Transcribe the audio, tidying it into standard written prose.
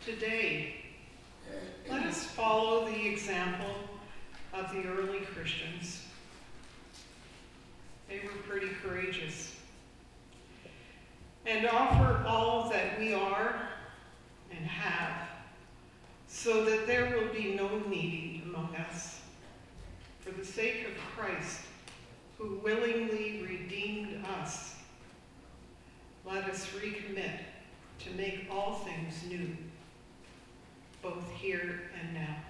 today. Let us follow the example of the early Christians. They were pretty courageous. And offer all that we are and have, so that there will be no needy among us. For the sake of Christ, who willingly redeemed us, let us recommit to make all things new, both here and now.